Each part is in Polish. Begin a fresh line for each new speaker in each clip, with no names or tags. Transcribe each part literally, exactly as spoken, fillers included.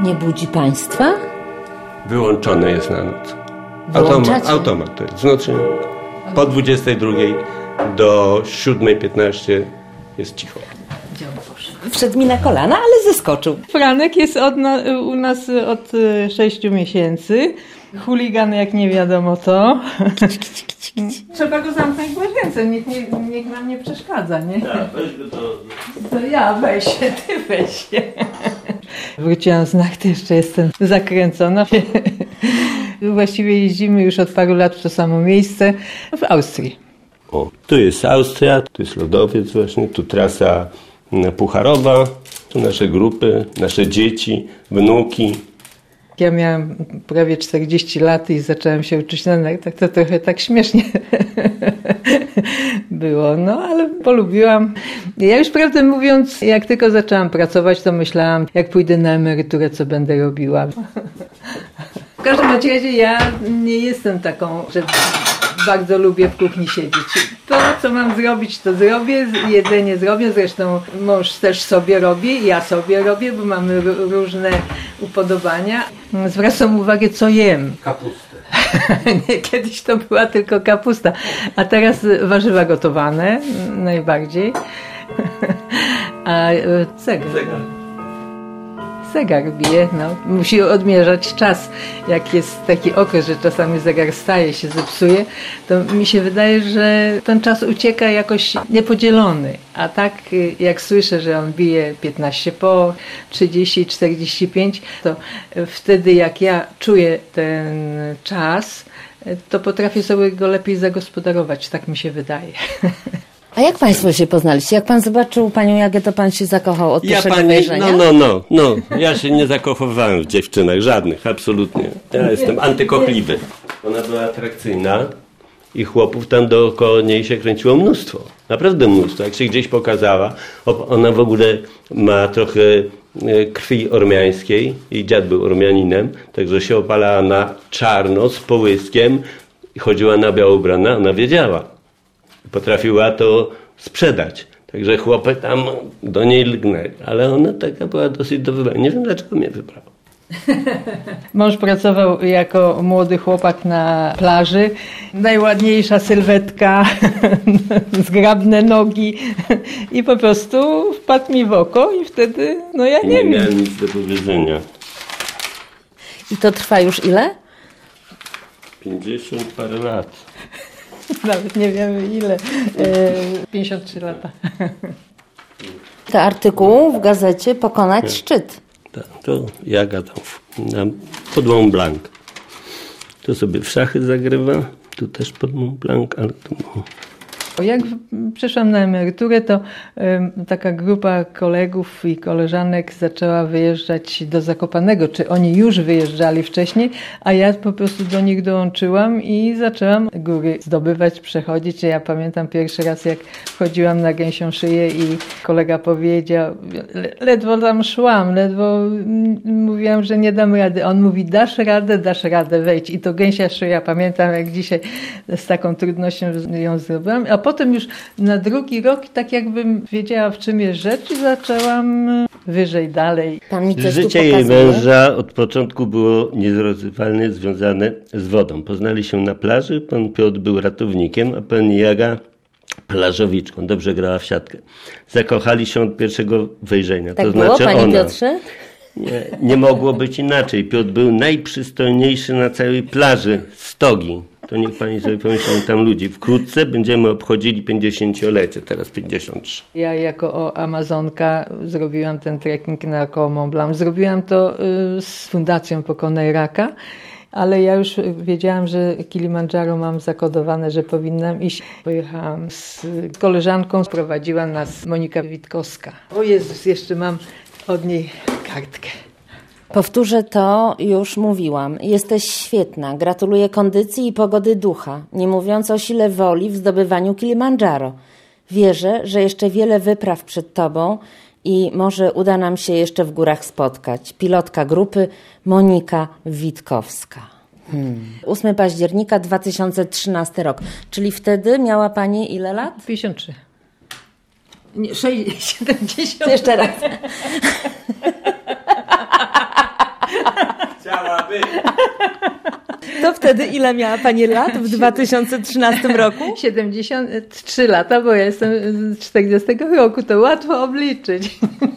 Nie budzi państwa?
Wyłączone jest na noc. Automat, automat to jest. Z nocy po dwudziestej drugiej do siódmej piętnaście jest cicho.
Wszedł mi na kolana, ale zeskoczył.
Franek jest od na, u nas od sześciu miesięcy. Chuligan jak nie wiadomo to. Trzeba go zamknąć w łazience, niech, niech, niech nam nie przeszkadza, nie?
Ja, weź go to...
To ja, weź się, ty weź się. Wróciłam z Nachty, jeszcze jestem zakręcona. Właściwie jeździmy już od paru lat w to samo miejsce w Austrii.
O, tu jest Austria, tu jest lodowiec właśnie, tu trasa pucharowa, tu nasze grupy, nasze dzieci, wnuki.
Ja miałam prawie czterdzieści lat i zaczęłam się uczyć na nartach, to trochę tak śmiesznie było, no ale polubiłam. Ja już prawdę mówiąc, jak tylko zaczęłam pracować, to myślałam, jak pójdę na emeryturę, co będę robiła. W każdym razie ja nie jestem taką, że bardzo lubię w kuchni siedzieć. To, co mam zrobić, to zrobię, jedzenie zrobię, zresztą mąż też sobie robi, ja sobie robię, bo mamy różne upodobania. Zwracam uwagę, co jem.
Kapustę.
Nie, kiedyś to była tylko kapusta, a teraz warzywa gotowane najbardziej. A cegar. Zegar bije, no. Musi odmierzać czas. Jak jest taki okres, że czasami zegar staje, się zepsuje, to mi się wydaje, że ten czas ucieka jakoś niepodzielony. A tak jak słyszę, że on bije piętnaście po, trzydzieści, czterdzieści pięć, to wtedy jak ja czuję ten czas, to potrafię sobie go lepiej zagospodarować. Tak mi się wydaje.
A jak państwo się poznaliście? Jak pan zobaczył panią Jagę, to pan się zakochał od
ja
pierwszego
pani,
wejrzenia?
No, no, no, no. Ja się nie zakochowałem w dziewczynach, żadnych, absolutnie. Ja jestem antykochliwy. Ona była atrakcyjna i chłopów tam dookoła niej się kręciło mnóstwo. Naprawdę mnóstwo. Jak się gdzieś pokazała, ona w ogóle ma trochę krwi ormiańskiej. Jej dziad był Ormianinem, także się opalała na czarno z połyskiem i chodziła na biało ubrana, ona wiedziała. Potrafiła to sprzedać. Także chłopy tam do niej lgnęli. Ale ona taka była dosyć do wybrania. Nie wiem, dlaczego mnie wybrał.
Mąż pracował jako młody chłopak na plaży. Najładniejsza sylwetka, zgrabne nogi. I po prostu wpadł mi w oko i wtedy, no ja nie,
nie
wiem.
Nie miałem nic do powiedzenia.
I to trwa już ile?
pięćdziesiąt parę lat.
Nawet nie wiemy ile. pięćdziesiąt trzy lata.
To artykuł w gazecie Pokonać szczyt.
Tak, to ja gadam na pod Mont Blanc. To sobie w szachy zagrywa. Tu też pod Mont Blanc, ale tu...
Jak przyszłam na emeryturę, to y, taka grupa kolegów i koleżanek zaczęła wyjeżdżać do Zakopanego. Czy oni już wyjeżdżali wcześniej, a ja po prostu do nich dołączyłam i zaczęłam góry zdobywać, przechodzić. Ja pamiętam pierwszy raz, jak wchodziłam na Gęsią Szyję i kolega powiedział, ledwo tam szłam, ledwo mówiłam, że nie dam rady. On mówi, dasz radę, dasz radę, wejdź. I to Gęsia Szyja, pamiętam jak dzisiaj z taką trudnością ją zrobiłam. A potem już na drugi rok, tak jakbym wiedziała, w czym jest rzecz, i zaczęłam wyżej, dalej.
Pan mi coś
Życie
tu
jej
pokazuje.
męża od początku było nierozerwalnie związane z wodą. Poznali się na plaży, pan Piotr był ratownikiem, a pani Jaga plażowiczką, dobrze grała w siatkę. Zakochali się od pierwszego wejrzenia.
Tak
to
było,
znaczy
panie
ona.
Piotrze?
Nie, nie mogło być inaczej. Piotr był najprzystojniejszy na całej plaży Stogi. To niech pani sobie pomyśli, tam ludzi. Wkrótce będziemy obchodzili pięćdziesięciolecie, teraz pięćdziesiąt trzy.
Ja jako o Amazonka zrobiłam ten trekking naokoło Mont Blanc. Zrobiłam to z Fundacją Pokonaj Raka, ale ja już wiedziałam, że Kilimandżaro mam zakodowane, że powinnam iść. Pojechałam z koleżanką, sprowadziła nas Monika Witkowska. O Jezus, jeszcze mam od niej kartkę.
Powtórzę to, już mówiłam. Jesteś świetna. Gratuluję kondycji i pogody ducha, nie mówiąc o sile woli w zdobywaniu Kilimandżaro. Wierzę, że jeszcze wiele wypraw przed tobą i może uda nam się jeszcze w górach spotkać. Pilotka grupy Monika Witkowska. Hmm. ósmego października dwa tysiące trzynasty rok. Czyli wtedy miała pani ile lat?
pięćdziesiąt trzy. Nie, siedemdziesiąt.
Jeszcze raz. To wtedy ile miała pani lat w dwa tysiące trzynastym roku?
siedemdziesiąt trzy lata, bo ja jestem z czterdziestego roku, to łatwo obliczyć.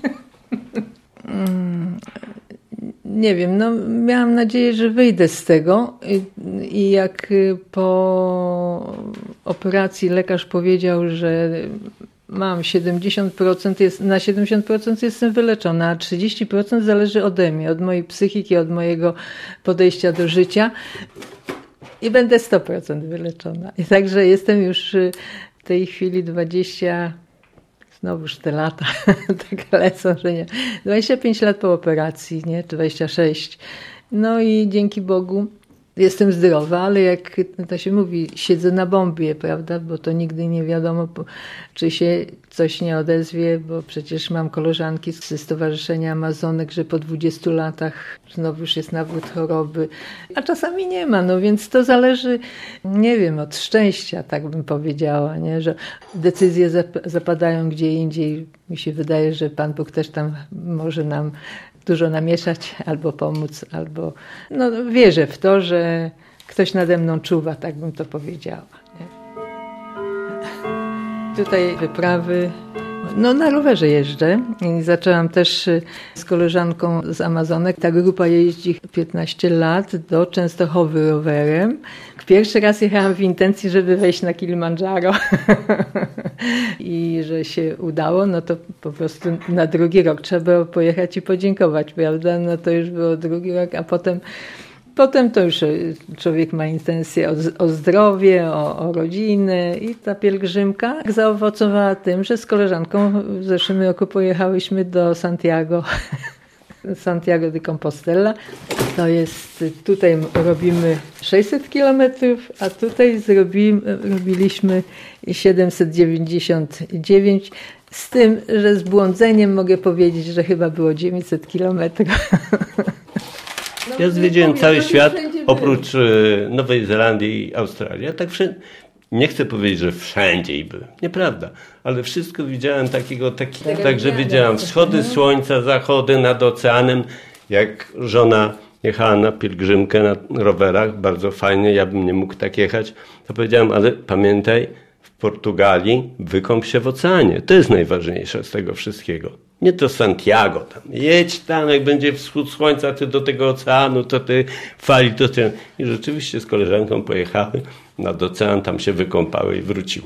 Nie wiem, no miałam nadzieję, że wyjdę z tego i, i jak po operacji lekarz powiedział, że mam siedemdziesiąt procent, jest, na siedemdziesiąt procent jestem wyleczona, a trzydzieści procent zależy ode mnie, od mojej psychiki, od mojego podejścia do życia i będę sto procent wyleczona. I także jestem już w tej chwili dwadzieścia, znowuż te lata tak lecą, że nie, dwadzieścia pięć lat po operacji, nie, dwadzieścia sześć. No i dzięki Bogu jestem zdrowa, ale jak to się mówi, siedzę na bombie, prawda, bo to nigdy nie wiadomo, czy się coś nie odezwie, bo przecież mam koleżanki ze Stowarzyszenia Amazonek, że po dwudziestu latach znowu już jest nawrót choroby, a czasami nie ma, no więc to zależy, nie wiem, od szczęścia, tak bym powiedziała, nie, że decyzje zapadają gdzie indziej. Mi się wydaje, że Pan Bóg też tam może nam dużo namieszać, albo pomóc, albo... No wierzę w to, że ktoś nade mną czuwa, tak bym to powiedziała. Nie? Tutaj wyprawy... No na rowerze jeżdżę i zaczęłam też z koleżanką z Amazonek. Ta grupa jeździ piętnaście lat do Częstochowy rowerem. Pierwszy raz jechałam w intencji, żeby wejść na Kilimandżaro i że się udało, no to po prostu na drugi rok trzeba było pojechać i podziękować, prawda? No to już było drugi rok, a potem Potem to już człowiek ma intencje o, o zdrowie, o, o rodzinę i ta pielgrzymka zaowocowała tym, że z koleżanką w zeszłym roku pojechałyśmy do Santiago, Santiago de Compostela. To jest, tutaj robimy sześćset kilometrów, a tutaj zrobi, robiliśmy siedemset dziewięćdziesiąt dziewięć. Z tym, że z błądzeniem mogę powiedzieć, że chyba było dziewięćset kilometrów.
Ja zwiedziłem cały świat, oprócz Nowej Zelandii i Australii. Ja tak wszędzie, nie chcę powiedzieć, że wszędzie i byłem. Nieprawda. Ale wszystko widziałem takiego, takiego także widziałem wschody słońca, zachody nad oceanem. Jak żona jechała na pielgrzymkę na rowerach, bardzo fajnie, ja bym nie mógł tak jechać, to powiedziałem, ale pamiętaj, w Portugalii wykąp się w oceanie. To jest najważniejsze z tego wszystkiego. Nie to Santiago tam. Jedź tam, jak będzie wschód słońca, ty do tego oceanu, to ty fali, to ty... I rzeczywiście z koleżanką pojechały nad ocean, tam się wykąpały i wróciły.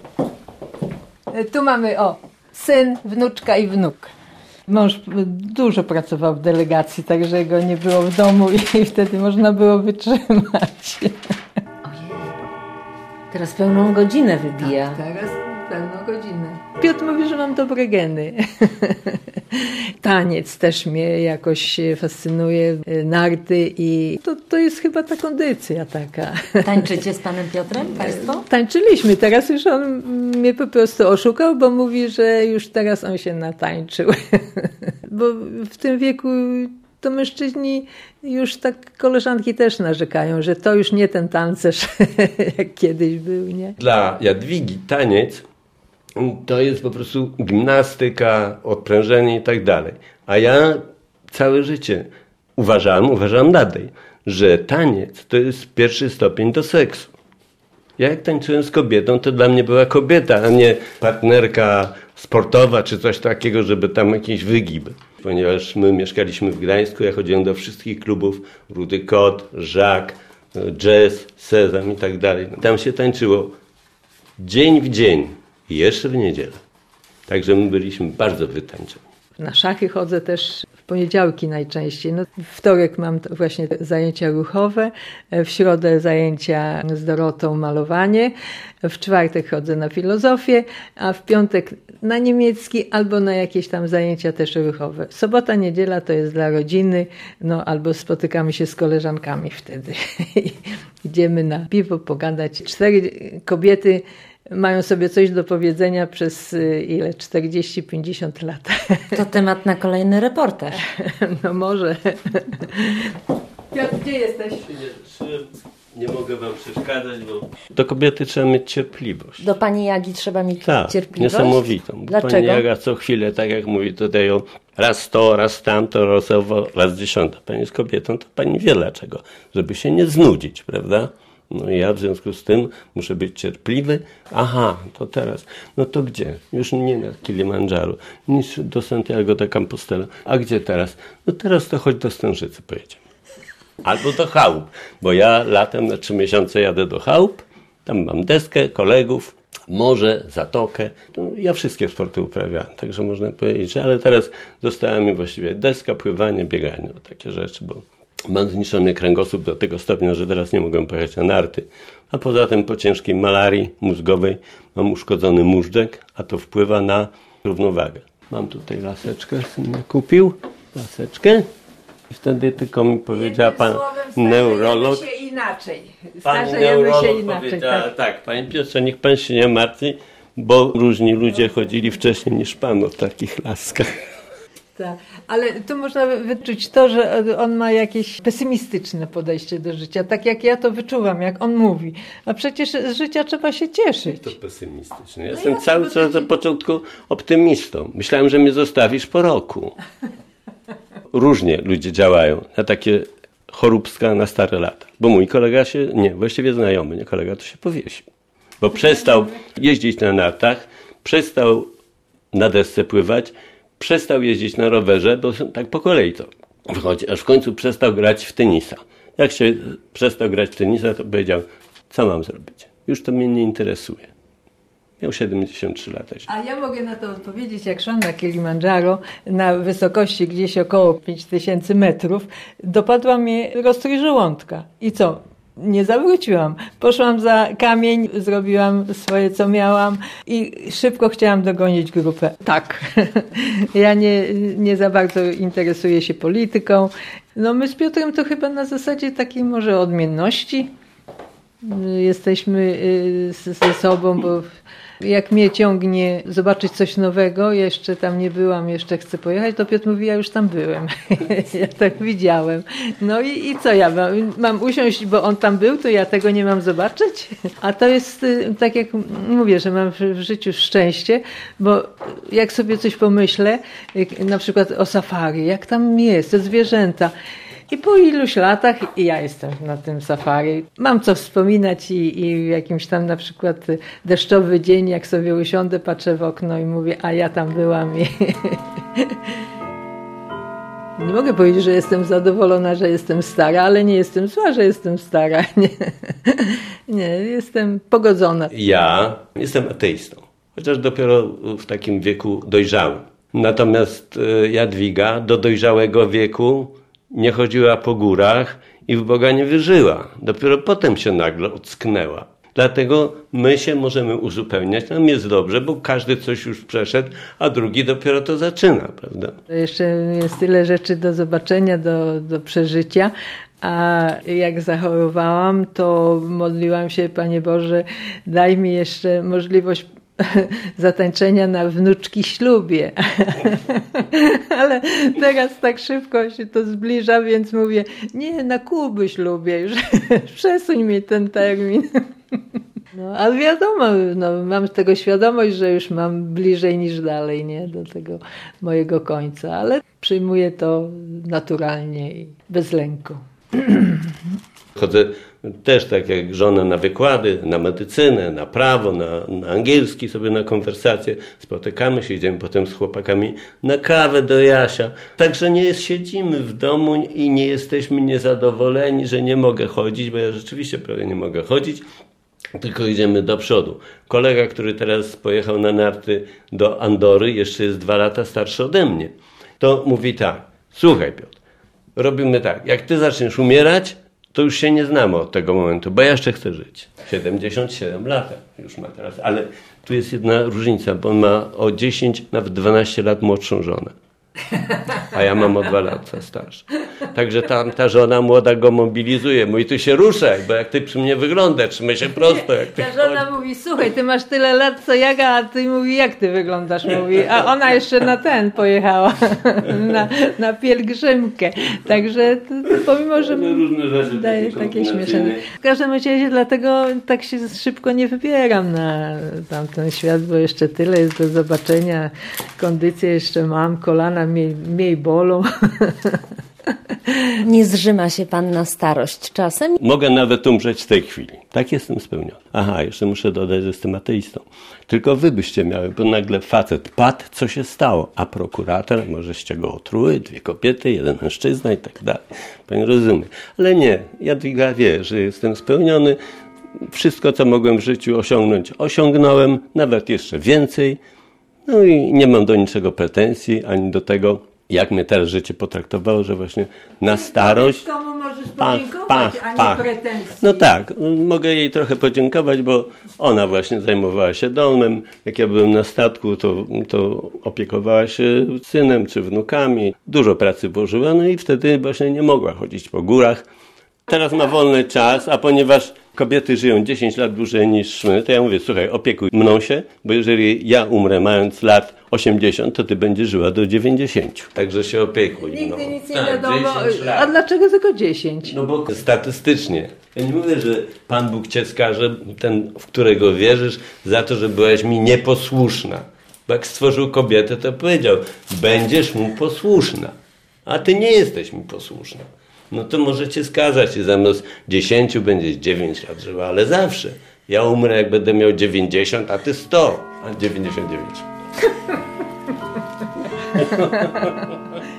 Tu mamy, o, syn, wnuczka i wnuk. Mąż dużo pracował w delegacji, także go nie było w domu i wtedy można było wytrzymać.
Ojej, teraz pełną godzinę wybija.
Tak, teraz pełną godzinę. Piotr mówi, że mam dobre geny. Taniec też mnie jakoś fascynuje, narty i to, to jest chyba ta kondycja taka.
Tańczycie z panem Piotrem państwo?
Tańczyliśmy, teraz już on mnie po prostu oszukał, bo mówi, że już teraz on się natańczył. Bo w tym wieku to mężczyźni już tak, koleżanki też narzekają, że to już nie ten tancerz, jak kiedyś był, nie?
Dla Jadwigi taniec to jest po prostu gimnastyka, odprężenie i tak dalej. A ja całe życie uważałem, uważam dalej, że taniec to jest pierwszy stopień do seksu. Ja jak tańczyłem z kobietą, to dla mnie była kobieta, a nie partnerka sportowa czy coś takiego, żeby tam jakieś wygiby. Ponieważ my mieszkaliśmy w Gdańsku, ja chodziłem do wszystkich klubów, Rudy Kot, Żak, Jazz, Sezam i tak dalej. Tam się tańczyło dzień w dzień i jeszcze w niedzielę. Także my byliśmy bardzo wytańczeni.
Na szachy chodzę też w poniedziałki najczęściej. No, w wtorek mam właśnie zajęcia ruchowe, w środę zajęcia z Dorotą malowanie, w czwartek chodzę na filozofię, a w piątek na niemiecki albo na jakieś tam zajęcia też ruchowe. Sobota, niedziela to jest dla rodziny, no albo spotykamy się z koleżankami wtedy. Idziemy na piwo pogadać. Cztery kobiety mają sobie coś do powiedzenia przez ile? czterdzieści pięćdziesiąt lat.
To temat na kolejny reportaż.
No może. Piotr, gdzie jesteś?
Nie mogę wam przeszkadzać, bo do kobiety trzeba mieć cierpliwość.
Do pani Jagi trzeba mieć
tak,
cierpliwość?
niesamowitą.
Dlaczego?
Pani Jaga co chwilę, tak jak mówi tutaj o raz to, raz tamto, raz owo, raz dziesiąte. Pani jest kobietą, to pani wie dlaczego. Żeby się nie znudzić, prawda? No i ja w związku z tym muszę być cierpliwy. Aha, to teraz. No to gdzie? Już nie na Kilimandżaru, nic do Santiago de Compostela. A gdzie teraz? No teraz to chodź do Stężycy pojedziemy. Albo do chałup, bo ja latem na trzy miesiące jadę do chałup. Tam mam deskę, kolegów, morze, zatokę. No, ja wszystkie sporty uprawiałem, także można powiedzieć, że ale teraz została mi właściwie deska, pływanie, bieganie, no, takie rzeczy, bo mam zniszczony kręgosłup do tego stopnia, że teraz nie mogę pojechać na narty. A poza tym po ciężkiej malarii mózgowej mam uszkodzony móżdżek, a to wpływa na równowagę. Mam tutaj laseczkę, syn mi kupił, laseczkę. I wtedy tylko mi powiedziała pan neurolog.
Starzejemy się inaczej.
Pani
Starzejemy
neurolog
się inaczej.
powiedziała,
Tak.
tak, panie Piotrze, niech pan się nie martwi, bo różni ludzie chodzili wcześniej niż pan o takich laskach.
Tak. Ale tu można wyczuć to, że on ma jakieś pesymistyczne podejście do życia. Tak jak ja to wyczuwam, jak on mówi. A przecież z życia trzeba się cieszyć.
To pesymistyczne. Ja no jestem ja cały czas od początku optymistą. Myślałem, że mnie zostawisz po roku. Różnie ludzie działają na takie choróbska na stare lata. Bo mój kolega się, nie, właściwie znajomy, nie kolega, to się powiesił. Bo przestał jeździć na nartach, przestał na desce pływać, przestał jeździć na rowerze, bo tak po kolei to wychodzi, aż w końcu przestał grać w tenisa. Jak się przestał grać w tenisa, to powiedział, co mam zrobić? Już to mnie nie interesuje. Miał siedemdziesiąt trzy lata.
A ja mogę na to odpowiedzieć, jak szłam na Kilimandżaro na wysokości gdzieś około pięć tysięcy metrów, dopadła mnie roztrój żołądka. I co? Nie zawróciłam. Poszłam za kamień, zrobiłam swoje, co miałam i szybko chciałam dogonić grupę. Tak. Ja nie, nie za bardzo interesuję się polityką. No my z Piotrem to chyba na zasadzie takiej może odmienności. Jesteśmy ze sobą, bo jak mnie ciągnie zobaczyć coś nowego, jeszcze tam nie byłam, jeszcze chcę pojechać, to Piotr mówi, ja już tam byłem. Ja tak widziałem. No i, i co ja mam? Mam usiąść, bo on tam był, to ja tego nie mam zobaczyć? A to jest tak jak mówię, że mam w życiu szczęście, bo jak sobie coś pomyślę, na przykład o safari, jak tam jest, te zwierzęta, i po iluś latach i ja jestem na tym safari. Mam co wspominać i, i jakimś tam na przykład deszczowy dzień, jak sobie usiądę, patrzę w okno i mówię, a ja tam byłam. I nie mogę powiedzieć, że jestem zadowolona, że jestem stara, ale nie jestem zła, że jestem stara. Nie, nie jestem pogodzona.
Ja jestem ateistą, chociaż dopiero w takim wieku dojrzałym. Natomiast Jadwiga do dojrzałego wieku nie chodziła po górach i w Boga nie wierzyła. Dopiero potem się nagle ocknęła. Dlatego my się możemy uzupełniać. Nam jest dobrze, bo każdy coś już przeszedł, a drugi dopiero to zaczyna, prawda?
Jeszcze jest tyle rzeczy do zobaczenia, do, do przeżycia. A jak zachorowałam, to modliłam się, Panie Boże, daj mi jeszcze możliwość zatańczenia na wnuczki ślubie. Ale teraz tak szybko się to zbliża, więc mówię, nie, na Kuby ślubie, już przesuń mi ten termin. No, ale wiadomo, no, mam z tego świadomość, że już mam bliżej niż dalej, nie, do tego mojego końca, ale przyjmuję to naturalnie i bez lęku.
Chodzę też tak jak żona na wykłady, na medycynę, na prawo, na, na angielski, sobie na konwersację. Spotykamy się, idziemy potem z chłopakami na kawę do Jasia. Także nie jest, siedzimy w domu i nie jesteśmy niezadowoleni, że nie mogę chodzić, bo ja rzeczywiście prawie nie mogę chodzić, tylko idziemy do przodu. Kolega, który teraz pojechał na narty do Andory, jeszcze jest dwa lata starszy ode mnie, to mówi tak, słuchaj Piotr, robimy tak, jak ty zaczniesz umierać, to już się nie znamy od tego momentu, bo ja jeszcze chcę żyć. siedemdziesiąt siedem lat już ma teraz, ale tu jest jedna różnica, bo on ma o dziesięć, nawet dwanaście lat młodszą żonę, a ja mam o dwa lata starszą. Także tam ta żona młoda go mobilizuje. Mówi, ty się ruszaj, bo jak ty przy mnie wyglądasz, trzymaj się prosto. Jak ty
ta żona
chodzi.
mówi, słuchaj, ty masz tyle lat co Jaga, a ty mówi, jak ty wyglądasz? Mówi, a ona jeszcze na ten pojechała, na, na pielgrzymkę. Także to, to pomimo, że
Różne rzeczy
daje
takie
takie śmieszne.
kombinacyjne.
W każdym razie dlatego tak się szybko nie wybieram na tamten świat, bo jeszcze tyle jest do zobaczenia. Kondycję jeszcze mam, kolana mniej, mniej bolą.
Nie zrzyma się pan na starość czasem?
Mogę nawet umrzeć w tej chwili. Tak jestem spełniony. Aha, jeszcze muszę dodać, że jestem ateistą. Tylko wy byście miały, bo nagle facet padł, co się stało? A prokurator, możeście go otruły, dwie kobiety, jeden mężczyzna i tak dalej. Pani rozumie. Ale nie, Jadwiga wie, że jestem spełniony. Wszystko, co mogłem w życiu osiągnąć, osiągnąłem, nawet jeszcze więcej. No i nie mam do niczego pretensji, ani do tego, jak mnie teraz życie potraktowało, że właśnie na starość...
Komu możesz
Pach,
podziękować,
pach,
a nie
pach.
pretensji.
No tak, mogę jej trochę podziękować, bo ona właśnie zajmowała się domem. Jak ja byłem na statku, to, to opiekowała się synem czy wnukami. Dużo pracy włożyła, no i wtedy właśnie nie mogła chodzić po górach. Teraz ma wolny czas, a ponieważ kobiety żyją dziesięć lat dłużej niż my, to ja mówię, słuchaj, opiekuj mną się, bo jeżeli ja umrę mając lat osiemdziesiąt, to ty będziesz żyła do dziewięćdziesięciu. Także się opiekuj mną.
Nigdy nic nie
Tak,
wiadomo.
dziesięć lat.
A dlaczego tylko dziesięć?
No bo statystycznie. Ja nie mówię, że Pan Bóg cię skaże, ten, w którego wierzysz, za to, że byłaś mi nieposłuszna. Bo jak stworzył kobietę, to powiedział, będziesz mu posłuszna. A ty nie jesteś mi posłuszna. No to może cię skazać i zamiast dziesięciu będziesz dziewięć lat żyła, ale zawsze. Ja umrę, jak będę miał dziewięćdziesiąt, a ty sto, a dziewięćdziesiąt dziewięć.